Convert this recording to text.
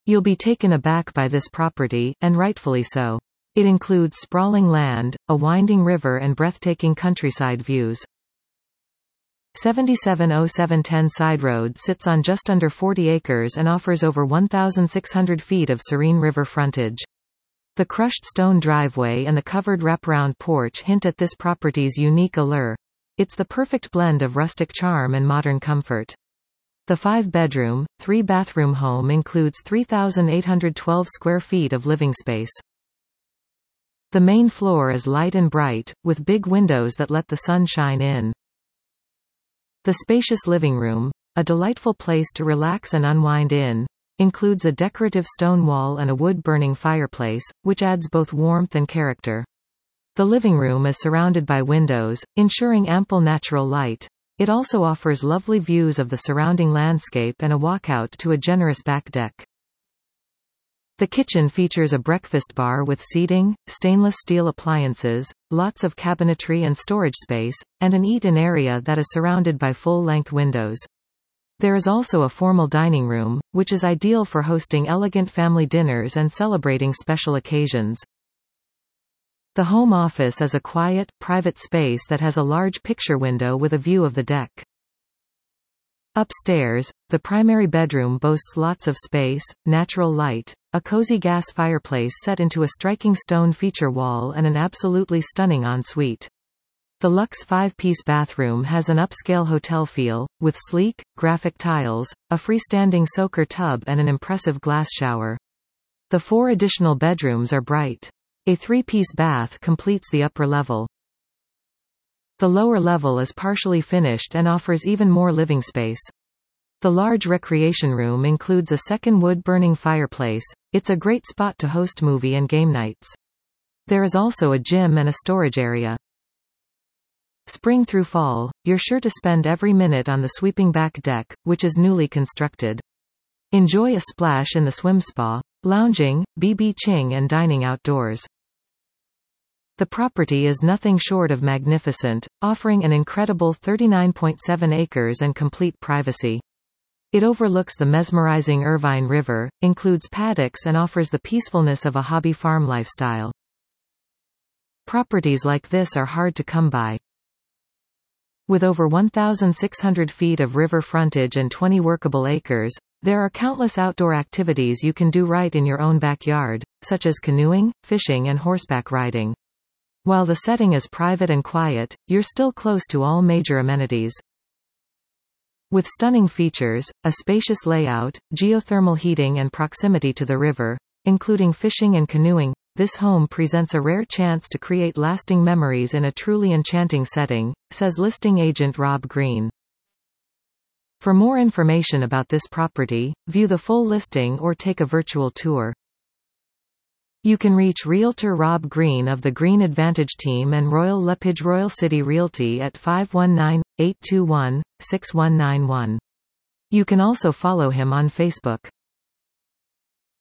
You'll be taken aback by this property, and rightfully so. It includes sprawling land, a winding river and breathtaking countryside views. 770710 Side Road sits on just under 40 acres and offers over 1,600 feet of serene river frontage. The crushed stone driveway and the covered wraparound porch hint at this property's unique allure. It's the perfect blend of rustic charm and modern comfort. The 5-bedroom, 3-bathroom home includes 3,812 square feet of living space. The main floor is light and bright, with big windows that let the sun shine in. The spacious living room, a delightful place to relax and unwind in, includes a decorative stone wall and a wood-burning fireplace, which adds both warmth and character. The living room is surrounded by windows, ensuring ample natural light. It also offers lovely views of the surrounding landscape and a walkout to a generous back deck. The kitchen features a breakfast bar with seating, stainless steel appliances, lots of cabinetry and storage space, and an eat-in area that is surrounded by full-length windows. There is also a formal dining room, which is ideal for hosting elegant family dinners and celebrating special occasions. The home office is a quiet, private space that has a large picture window with a view of the deck. Upstairs, the primary bedroom boasts lots of space, natural light, a cozy gas fireplace set into a striking stone feature wall and an absolutely stunning ensuite. The luxe 5-piece bathroom has an upscale hotel feel, with sleek, graphic tiles, a freestanding soaker tub and an impressive glass shower. The 4 additional bedrooms are bright. A 3-piece bath completes the upper level. The lower level is partially finished and offers even more living space. The large recreation room includes a second wood-burning fireplace. It's a great spot to host movie and game nights. There is also a gym and a storage area. Spring through fall, you're sure to spend every minute on the sweeping back deck, which is newly constructed. Enjoy a splash in the swim spa, lounging, BB-ching and dining outdoors. The property is nothing short of magnificent, offering an incredible 39.7 acres and complete privacy. It overlooks the mesmerizing Irvine River, includes paddocks and offers the peacefulness of a hobby farm lifestyle. Properties like this are hard to come by. With over 1,600 feet of river frontage and 20 workable acres, there are countless outdoor activities you can do right in your own backyard, such as canoeing, fishing and horseback riding. While the setting is private and quiet, you're still close to all major amenities. With stunning features, a spacious layout, geothermal heating and proximity to the river, including fishing and canoeing, this home presents a rare chance to create lasting memories in a truly enchanting setting, says listing agent Rob Green. For more information about this property, view the full listing or take a virtual tour. You can reach Realtor Rob Green of the Green Advantage Team and Royal LePage Royal City Realty at 519-821-6191. You can also follow him on Facebook.